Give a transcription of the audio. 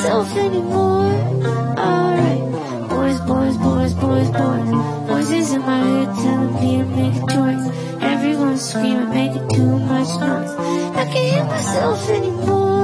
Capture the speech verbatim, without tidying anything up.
myself anymore. Alright, boys, boys, boys, boys, boys. Voices in my head telling me to make a choice. Everyone's screaming, making too much noise. I can't hear myself anymore.